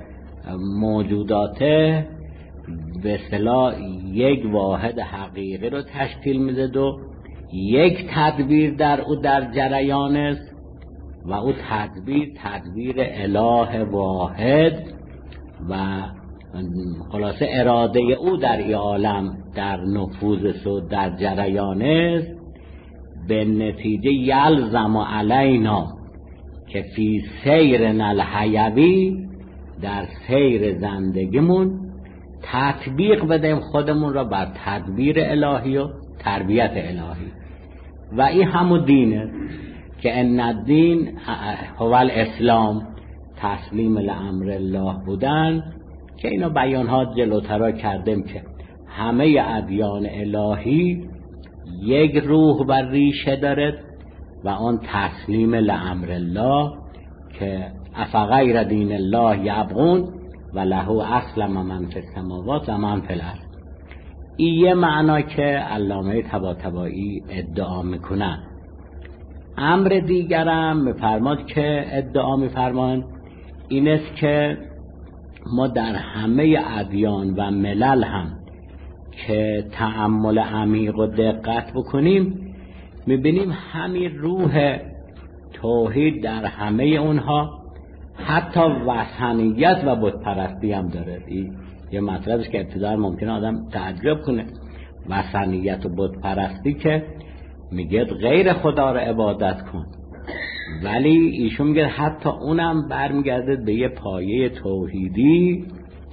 موجوداته به اصطلاح یک واحد حقیقی رو تشکیل میده و یک تدبیر در او در جریان است و او تدبیر تدبیر اله واحد و خلاصه اراده او در این عالم در نفوذ و در جریان است. به نتیجه یلزم علینا که فی سیرنا الحیوی در سیر زندگیمون تطبیق بدیم خودمون را بر تدبیر الهی و تربیت الهی و این همون دینه که ان الدین هو الاسلام، تسلیم لامر الله بودن که اینا بیانات جلوتر کردیم که همه ادیان الهی یک روح بر ریشه دارد و آن تسلیم لامر الله که افغیر دین الله یبغون و له اسلم من فی السماوات و من فی الارض. این یه معنا که علامه طباطبایی ادعا میکنن. امر دیگرم میفرماد که ادعا میفرمان این است که ما در همه ادیان و ملل هم که تأمل عمیق و دقت بکنیم میبینیم همین روح توحید در همه اونها حتی وثنیت و بت پرستی هم داره. این یه مطلبی که ابتدا ممکنه آدم تعجب کنه، وثنیت و بت پرستی که میگه غیر خدا را عبادت کن، ولی ایشون میگه حتی اونم برمیگرده به یه پایه توحیدی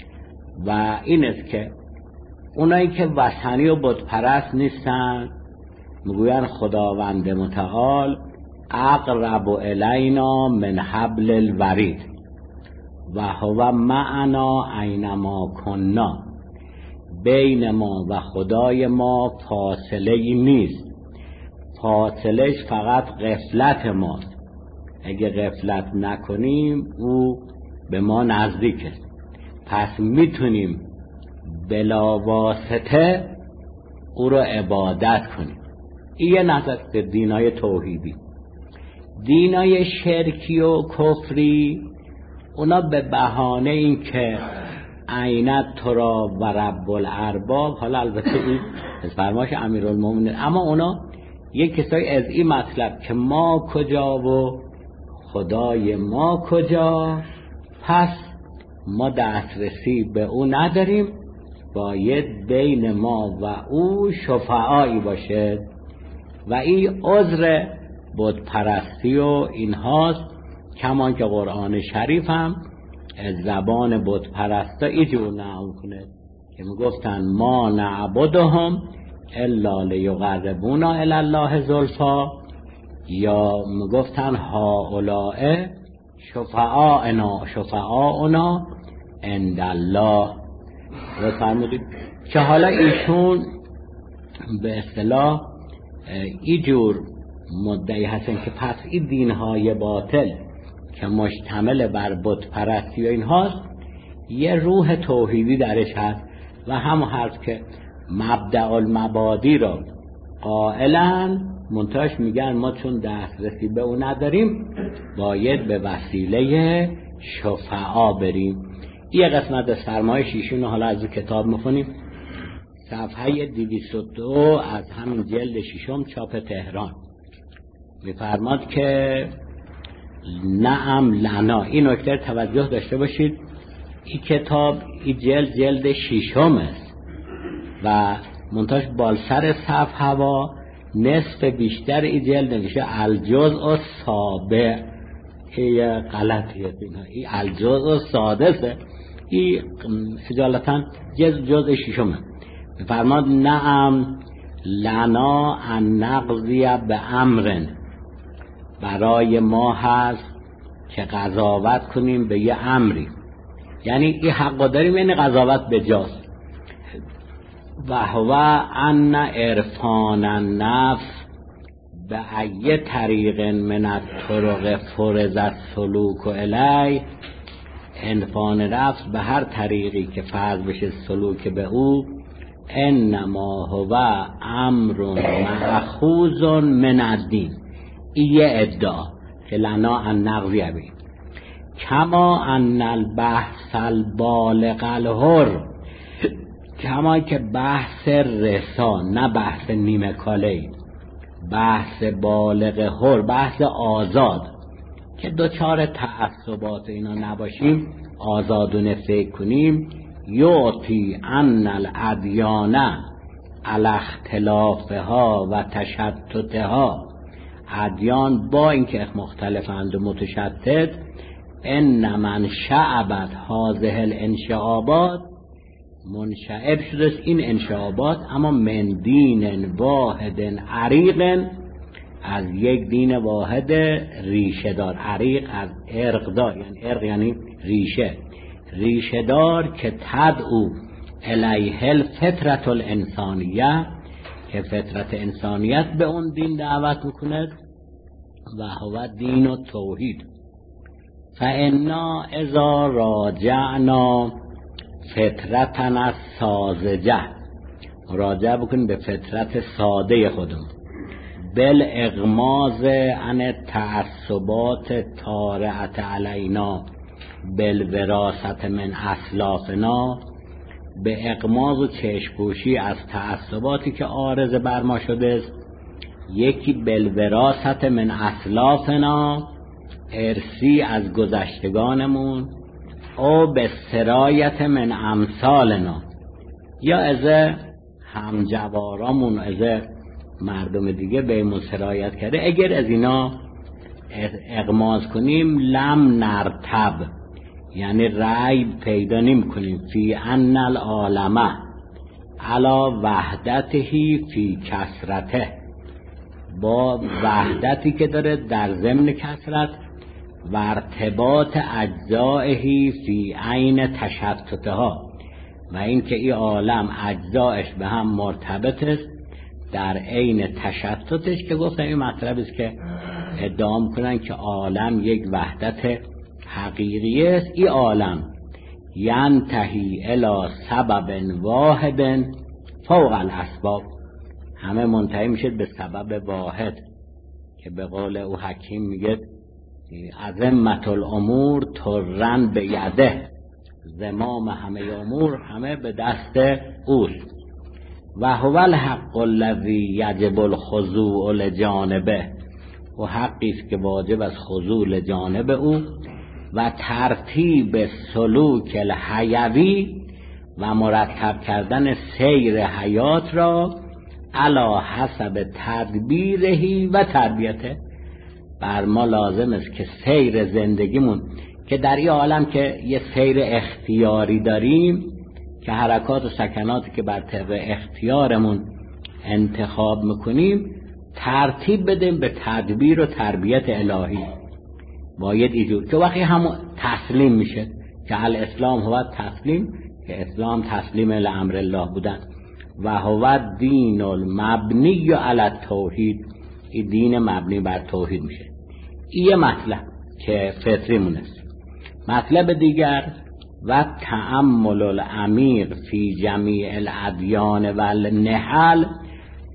و این است که اونایی که وثنی و بت پرست نیستن میگوین خداوند متعال اقرب الینا من حبل الورید و هو معنا اینما کنا. بین ما و خدای ما فاصله ای نیست، فاصلهش فقط غفلت ماست. اگه غفلت نکنیم او به ما نزدیک است، پس میتونیم بلا واسطه او رو عبادت کنیم. این یه نظر به دینای توحیدی. دینای شرکی و کفری اونا به بهانه این که عینت ترا و رب الارباب، حالا البته این فرمایش امیرالمومنین، اما اونا یک کسای از این مطلب که ما کجا و خدای ما کجا، پس ما دسترسی به او نداریم، باید بین ما و او شفاعی باشه و این عذر بت پرستی و اینهاست. کمان که قرآن شریف هم از زبان بت پرستا اینجور نقل کنه که میگفتن ما نعبدهم الا لیقربونا الی الله زلفا، یا میگفتن هؤلاء شفعاءنا شفعاؤنا عند الله. و فرمودید که حالا ایشون به اصطلاح اینجور مدعی هستن که پس این دینهای باطل که مشتمل بر بت پرستی و اینهاست یه روح توحیدی درش هست و همون حرف که مبدأ المبادی را قائلن منتهاش میگن ما چون دسترسی به اون نداریم باید به وسیله شفعا بریم. یه قسمت از فرمای شیشون حالا از کتاب میخونیم، صفحه دویست و دو از همین جلد ششم چاپ تهران. میفرماد که نعم لنا، این نکته توجه داشته باشید، این کتاب این جلد جلد ششم است و منتهاش بالسر صفحه هوا نصف بیشتر این جلد نوشته الجزء السابع. این غلطیه، این الجزء السادسه، این اجالتا جزء جزء ششمه. فرماد نعم لنا ان نقضی به امر، برای ما هست که قضاوت کنیم به یه امری، یعنی این حق داریم، یعنی قضاوت به جاست. و هو ان عرفان النفس به ای طریق من الطرق فرض السلوک الی، عرفان نفس به هر طریقی که فرض بشه سلوک به او، انما هو امر مأخوذ من الدین، این یه ادعا که لنا ان نقضیه بیم. کما ان البحث البالغ الحر، کما که بحث رسا، نه بحث نیمه کاله، بحث بالغ حر، بحث آزاد که دوچار تعصبات اینا نباشیم، آزادونه فکر کنیم، یعطی ان الادیان علی اختلافها و تشتتها، ادیان با اینکه مختلفند و متشتت، ان من شعبت هذه الانشعابات، منشعب شده این انشعابات، اما من دین واحد عریق، از یک دین واحد ریشه دار. عریق از ارق دار، یعنی ارق یعنی ریشه، ریشه دار که تدعو الیه الفطرت الانسانیه، که فطرت انسانیت به اون دین دعوت میکند، و هو دین و توحید. فانا اذا راجعنا فطرتنا الساذجه، راجع بکنیم به فطرت ساده خودمون، بل اغماز عن تعصبات طارئت علینا بالوراثت من اسلافنا، به اغماز و چشم‌پوشی از تعصباتی که عارض بر ما شده است، یکی بالوراثت من اسلافنا، ارثی از گذشتگانمون، او به سرایت من امثالنا، یا از همجوارامون، از مردم دیگه به ایمون سرایت کرده. اگر از اینا اغماز کنیم، لم نرتب، یعنی ریب پیدا نمی کنیم، فی ان العالمه علا وحدتهی فی کسرته، با وحدتی که داره در ضمن کسرت، و ارتباط اجزائهی فی عین تشتتها، و این که این عالم اجزایش به هم مرتبط است در عین تشتتش، که گفتم این مطلب است که ادعا میکنن که عالم یک وحدت حقیقی است. این عالم ینتهی الی سبب واحد فوق الاسباب، همه منتهی میشه به سبب واحد، که به قول او حکیم میگه عظمت الامور ترن به یده، زمام همه امور همه به دست اوست. و هو الحق الذی یجب الخضوع لجانبه، و حقی است که واجب از خضوع لجانب او، و ترتیب سلوک الحیوی، و مرتب کردن سیر حیات را علی حسب تدبیرهی و تربیته. بر ما لازم است که سیر زندگیمون، که در این عالم که یه سیر اختیاری داریم، که حرکات و سکناتی که بر طبق اختیارمون انتخاب میکنیم، ترتیب بدیم به تدبیر و تربیت الهی. باید اینجور که وقتی هم تسلیم میشه، که الاسلام هو تسلیم، که اسلام تسلیم لامر الله بودن، و هو دین المبنی علی التوحید، این دین مبنی بر توحید میشه. این مطلب که فطری مونست. مطلب دیگر، و تأمل العمیق فی جمیع الادیان و النحل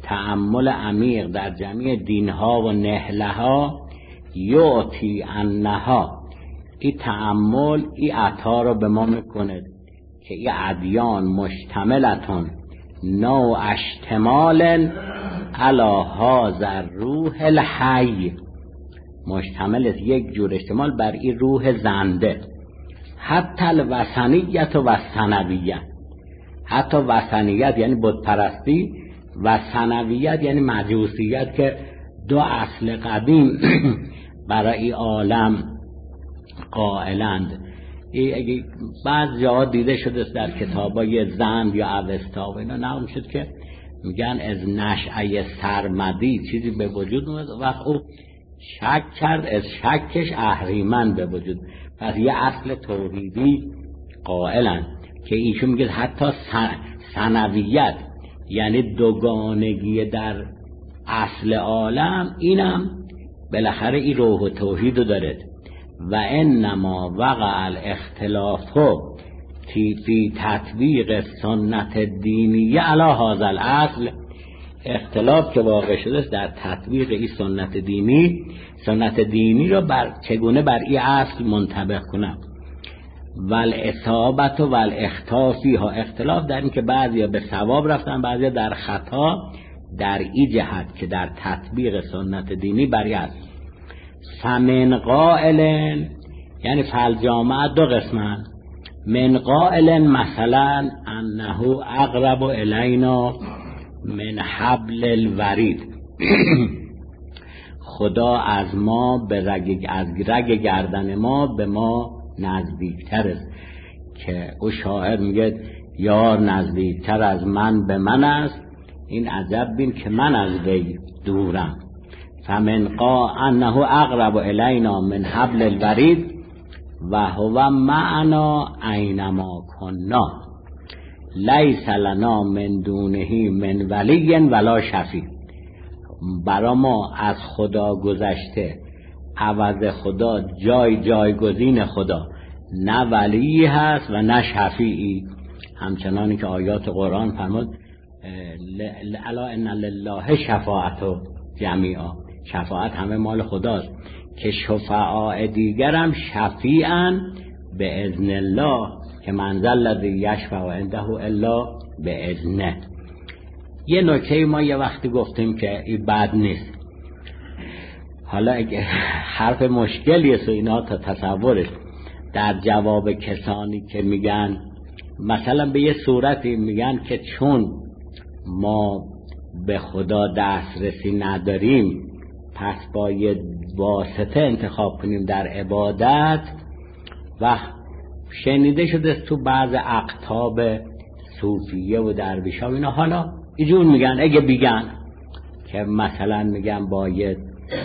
تأمل عمیق در جمعی دینها و نهلها یعطی انها، این تأمل این عطا رو به ما میکنه که این ادیان مشتملتون نوع اشتمال علی هذا روح الحی، مشتمل است یک جور اشتمال بر این روح زنده. حتی الوثنیت و ثنویت، حتی وثنیت یعنی بت پرستی و ثنویت یعنی مجوسیت که دو اصل قدیم برای عالم قائلند. اگه بعض جاها دیده شده در کتابای زند یا اوستا و اینا نقل شد که میگن از نشأه سرمدی چیزی به وجود اومد، وقت او شک کرد، از شکش اهریمن به وجود. پس یه اصل توحیدی قائلن که ایشون میگه حتی ثنویت یعنی دوگانگی در اصل عالم، اینم بالاخره این روح و توحید رو داره. و انما وقع الاختلاف فی تطبیق سنت دینیه علی هذا الاصل، اختلاف که واقع شده است در تطبیق این سنت دینی، سنت دینی رو بر چگونه بر این اصل منطبق کنم. والاصابت و والاخطاء فیها، اختلاف در این که بعضیا به صواب رفتن، بعضیا در خطا، در این جهت که در تطبیق سنت دینی بر این اصل. فمن قائل یعنی فالجامعه دو قسمن، من قائل مثلا انه اقرب الینا من حبل الورید، خدا از ما به رگ از رگ گردن ما به ما نزدیکتر است، که او شاعر میگه یار نزدیکتر از من به من است، این عجب بین که من از وی دورم. فمن قا انه اقرب الینا من حبل الورید و هو معنا اینما کنا لیس لنا من دونه من ولی ولا شفیع، برا ما از خدا گذشته عوض خدا جای جایگزین خدا نه ولی هست و نه شفیعی، همچنانی که آیات قرآن فرمود الا ان لله شفاعت جمیعا، شفاعت همه مال خداست، که شفعاء دیگرم شفیعن به اذن الله که من ذا الذی یشفع عنده الا به اذنه. یه نکته ما یه وقتی گفتیم که این بد نیست، حالا اگه حرف مشکلیه سو اینا تا تصورش در جواب کسانی که میگن مثلا به یه صورتی میگن که چون ما به خدا دسترسی نداریم پس باید واسطه انتخاب کنیم در عبادت، و شنیده شده تو بعض اقطاب صوفیه و درویشا اینا حالا اینجور میگن، اگه بیگن که مثلا میگن باید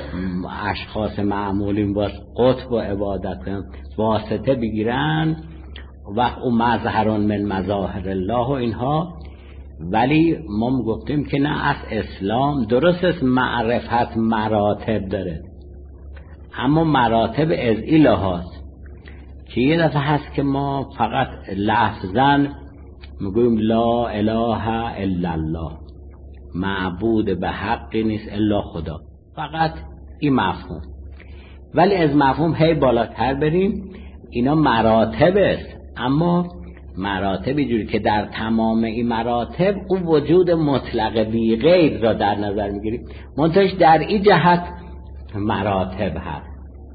اشخاص معمولین باز قطب و عبادت کنن واسطه بگیرن وقت او مظهران من مظاهر الله و اینها، ولی ما گفتیم که نه، از اسلام درست است معرفت مراتب داره، اما مراتب از این هاست که یه دفعه هست که ما فقط لفظاً میگویم لا اله الا الله، معبود به حقی نیست الا خدا، فقط این مفهوم. ولی از مفهوم هی بالاتر بریم، اینا مراتب است، اما مراتب جوری که در تمام این مراتب اون وجود مطلق بی غیر را در نظر میگیریم، منتهش در این جهت مراتب هست.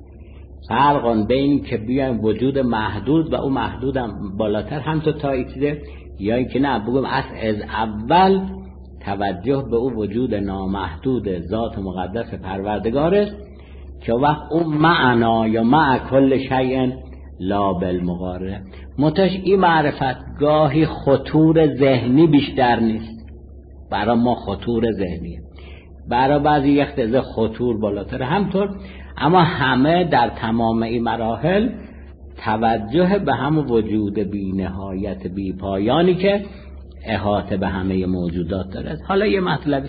فرقان بین که بیایم وجود محدود و اون محدودم بالاتر هم تو تا ایچیده، یا اینکه نه بگم از از اول توجه به اون وجود نامحدود ذات مقدس پروردگار است که وقت اون معنا یا مع کل شیء لا بالمقارنه. منتش این معرفت گاهی خطور ذهنی بیشتر نیست، برای ما خطور ذهنیه، برای بعضی یختزه خطور بالاتر همطور، اما همه در تمام این مراحل توجه به هم وجود بی نهایت بی پایانی که احاطه به همه موجودات داره. حالا یه مطلبی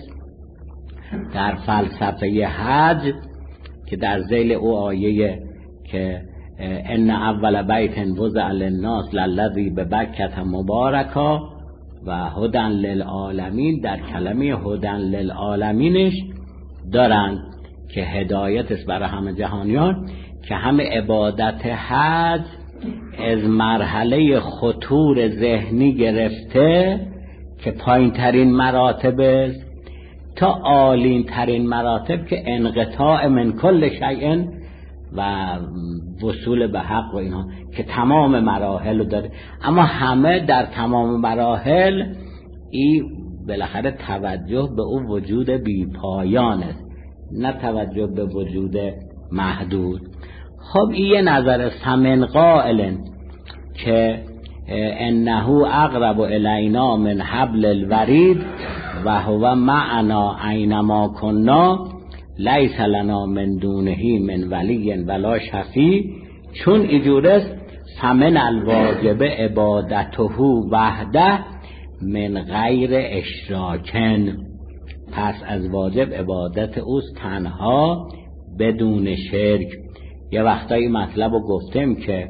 در فلسفه حج که در ذیل او آیه که ان اول بیت وضع للناس للذی ببکة مبارکا و هدن للعالمین در کلمه هدن للعالمینش دارند که هدایت است برای همه جهانیان، که همه عبادت حج از مرحله خطور ذهنی گرفته که پایین ترین مراتب است تا عالین ترین مراتب که انقطاع من کل شیء و وصول به حق و اینها، که تمام مراحل رو داره. اما همه در تمام مراحل این بالاخره توجه به اون وجود بی پایان است، نه توجه به وجود محدود. خب این یه نظر است. من قائل که انه اقرب الینا من حبل الورید و هو معنا اینما کنا لیس لنا من دونه من ولی ولا شفیع، چون اینجور است فمن الواجب عبادته وحده من غیر اشراکن، پس از واجب عبادت اوست تنها بدون شرک. یه وقتایی مطلب رو گفتیم که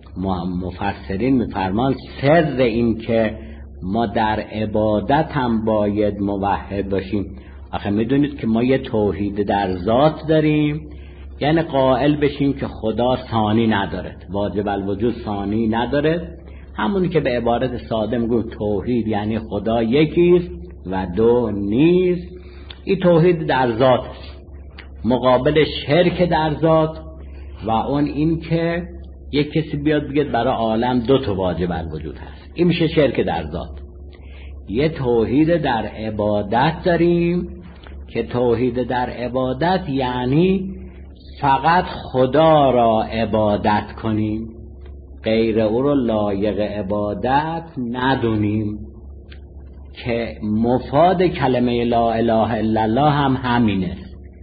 مفسرین میفرمان سر این که ما در عبادت هم باید موحد باشیم. آخه میدونید که ما یه توحید در ذات داریم، یعنی قائل بشیم که خدا ثانی نداره، واجب الوجود ثانی نداره، همونی که به عبارت ساده میگیم توحید، یعنی خدا یکیست و دو نیست. این توحید در ذات مقابل شرک در ذات و اون این که یک کسی بیاد بگید برای عالم دو تا واجب الوجود هست، این میشه شرک در ذات. یه توحید در عبادت داریم که توحید در عبادت یعنی فقط خدا را عبادت کنیم، غیر او رو لایق عبادت ندونیم، که مفاد کلمه لا اله الا الله هم همینه.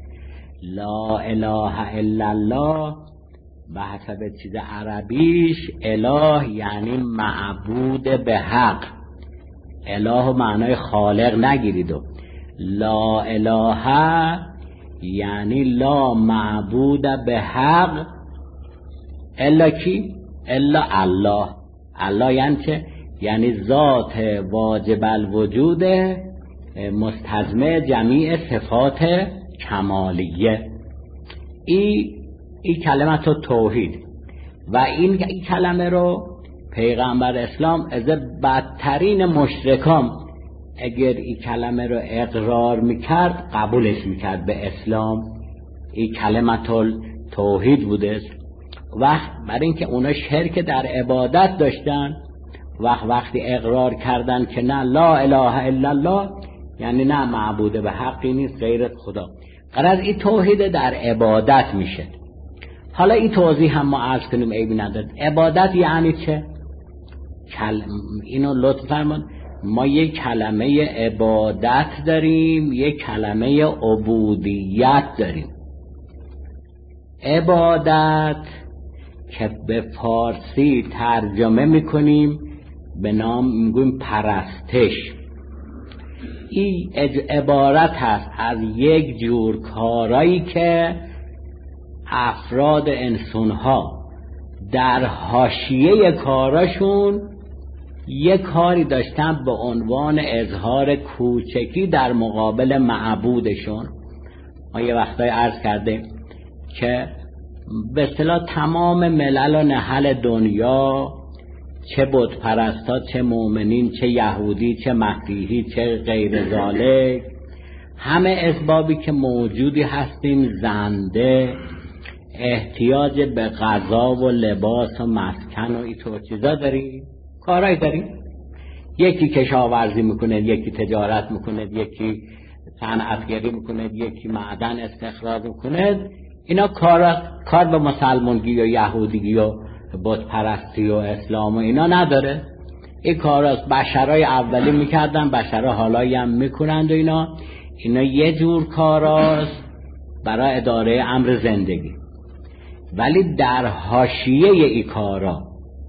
لا اله الا الله به حسب چیز عربیش اله یعنی معبود به حق، اله و معنای خالق نگیرید، و لا اله یعنی لا معبود به حق الا کی؟ الا الله. الله یعنی چه؟ یعنی ذات واجب الوجود مستلزم جمیع صفات کمالیه. این این کلمه تو توحید و این, این کلمه رو پیغمبر اسلام از بدترین مشرکان اگر این کلمه رو اقرار میکرد قبولش میکرد به اسلام. این کلمه توحید بوده. وقت برای اینکه اونا شرک در عبادت داشتن، وقت وقتی اقرار کردن که نه لا اله الا الله یعنی نه معبود به حقی نیست غیر خدا، غرض این توحید در عبادت میشه. حالا این توضیح هم ما عرض کنیم عیبی نداره. عبادت یعنی چه؟ کل... اینو لطف فرمان. ما یک کلمه عبادت داریم، یک کلمه عبودیت داریم. عبادت که به فارسی ترجمه میکنیم به نام میگویم پرستش، این عبارت هست از یک جور کارایی که افراد انسانها در حاشیه کاراشون یک کاری داشتن به عنوان اظهار کوچکی در مقابل معبودشون. ما یه وقتای عرض کرده که به اصطلاح تمام ملل و نهل دنیا، چه بت پرستا، چه مؤمنین، چه یهودی، چه مسیحی، چه غیر ذالک، همه اسبابی که موجودی هستیم زنده، احتیاج به غذا و لباس و مسکن و اینطور چیزا داریم، کارایی داریم. یکی کشاورزی میکنه، یکی تجارت میکنه، یکی صنعتگری میکنه، یکی معدن استخراج میکنه. اینا کار کار به مسلمانگی و یهودیگی و بت پرستی و اسلام و اینا نداره. این کاراست بشرای اولی میکردن، بشرای حالایی هم میکنند و اینا اینا یه جور کاراست برای اداره امر زندگی. ولی در حاشیه این کارا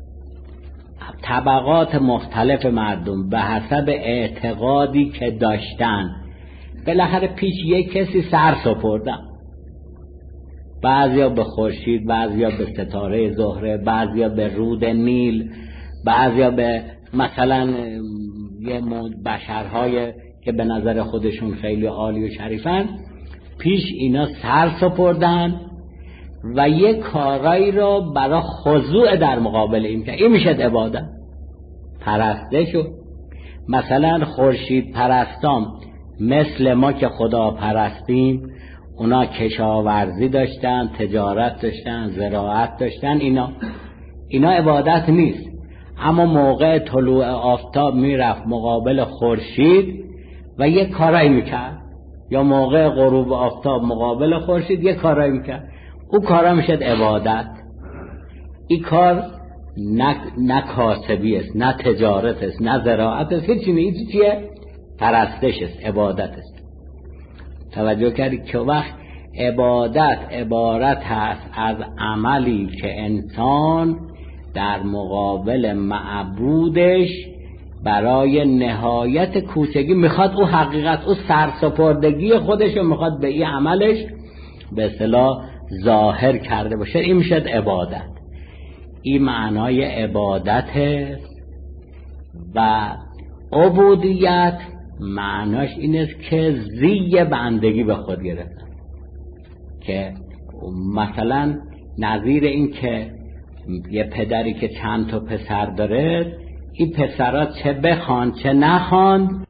طبقات مختلف مردم به حسب اعتقادی که داشتن بالاخره پیش یک کسی سر سپردن، بعضیا به خورشید، بعضیا به ستاره زهره، بعضیا به رود نیل، بعضیا به مثلا یه بشرهای که به نظر خودشون خیلی عالی و شریفن، پیش اینا سر سپردن و یه کارایی رو برای خضوع در مقابل این که این میشه عبادت پرسته شد. مثلا خورشید پرستان مثل ما که خدا پرستیم، اونا کشاورزی داشتن، تجارت داشتن، زراعت داشتن، اینا اینا عبادت نیست. اما موقع طلوع آفتاب میرفت مقابل خورشید و یک کارایی میکرد، یا موقع غروب آفتاب مقابل خورشید یک کارایی میکرد، او کارا میشد عبادت. این کار نه, نه کاسبی است، نه تجارت است، نه زراعت است، هیچی نه. این چیه؟ پرستش است، عبادت است. توجه کردی که وقت عبادت عبارت هست از عملی که انسان در مقابل معبودش برای نهایت کوچگی میخواد او حقیقت، او سرسپردگی خودش رو میخواد به این عملش به اصطلاح ظاهر کرده باشه. این میشه عبادت. این معنای عبادت است. و عبودیت معناش این است که زی بندگی به خود گرفتن، که مثلا نظیر این که یه پدری که چند تا پسر داره، این پسرها چه بخوان چه نخوان